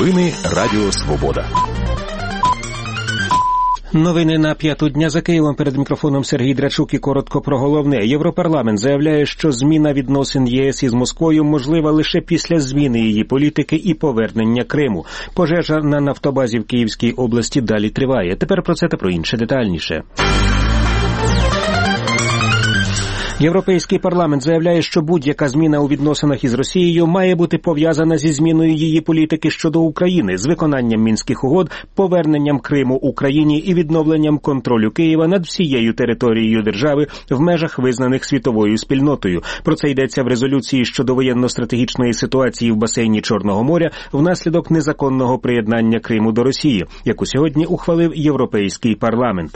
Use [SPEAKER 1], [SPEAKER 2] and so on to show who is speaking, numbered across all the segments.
[SPEAKER 1] Новини Радіо Свобода.
[SPEAKER 2] Новини на 5-ту дня за Києвом. Перед мікрофоном Сергій Драчук і коротко про головне. Європарламент заявляє, що зміна відносин ЄС із Москвою можлива лише після зміни її політики і повернення Криму. Пожежа на нафтобазі в Київській області далі триває. Тепер про це та про інше детальніше. Європейський парламент заявляє, що будь-яка зміна у відносинах із Росією має бути пов'язана зі зміною її політики щодо України, з виконанням Мінських угод, поверненням Криму Україні і відновленням контролю Києва над всією територією держави в межах, визнаних світовою спільнотою. Про це йдеться в резолюції щодо воєнно-стратегічної ситуації в басейні Чорного моря внаслідок незаконного приєднання Криму до Росії, яку сьогодні ухвалив Європейський парламент.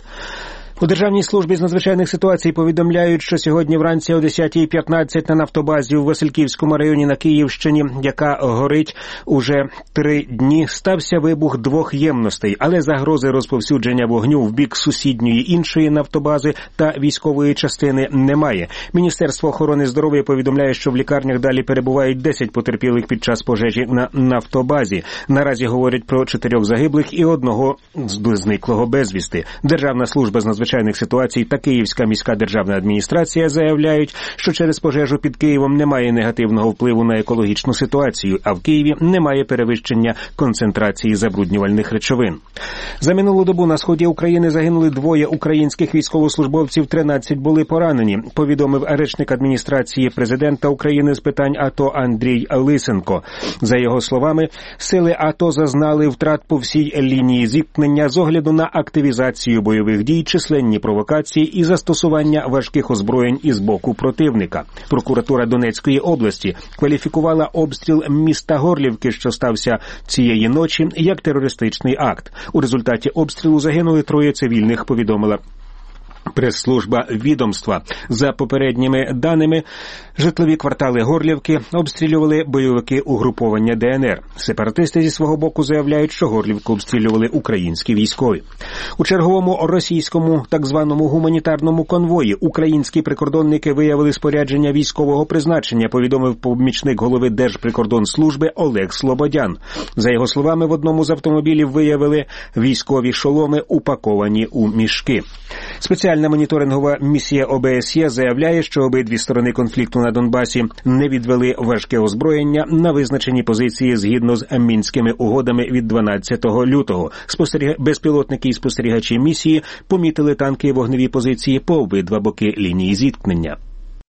[SPEAKER 2] У Державній службі з надзвичайних ситуацій повідомляють, що сьогодні вранці о 10:15 на нафтобазі у Васильківському районі на Київщині, яка горить уже 3 дні, стався вибух 2 ємностей, але загрози розповсюдження вогню в бік сусідньої іншої нафтобази та військової частини немає. Міністерство охорони здоров'я повідомляє, що в лікарнях далі перебувають 10 потерпілих під час пожежі на нафтобазі. Наразі говорять про 4 загиблих і 1 зниклого безвісти. Державна служба з надзвичайних ситуацій та Київська міська державна адміністрація заявляють, що через пожежу під Києвом немає негативного впливу на екологічну ситуацію, а в Києві немає перевищення концентрації забруднювальних речовин. За минулу добу на сході України загинули 2 українських військовослужбовців, 13 були поранені, повідомив речник адміністрації президента України з питань АТО Андрій Лисенко. За його словами, сили АТО зазнали втрат по всій лінії зіткнення з огляду на активізацію бойових дій, численні провокації і застосування важких озброєнь із боку противника. Прокуратура Донецької області кваліфікувала обстріл міста Горлівки, що стався цієї ночі, як терористичний акт. У результаті обстрілу загинули 3 цивільних, повідомила прес-служба відомства. За попередніми даними, житлові квартали Горлівки обстрілювали бойовики угруповання ДНР. Сепаратисти зі свого боку заявляють, що Горлівку обстрілювали українські військові. У черговому російському так званому гуманітарному конвої українські прикордонники виявили спорядження військового призначення, повідомив помічник голови Держприкордонслужби Олег Слободян. За його словами, в одному з автомобілів виявили військові шоломи, упаковані у мішки. Спеціальна моніторингова місія ОБСЄ заявляє, що обидві сторони конфлікту на Донбасі не відвели важке озброєння на визначені позиції згідно з Мінськими угодами від 12 лютого. Безпілотники і спостерігачі місії помітили танки і вогневі позиції по обидва боки лінії зіткнення.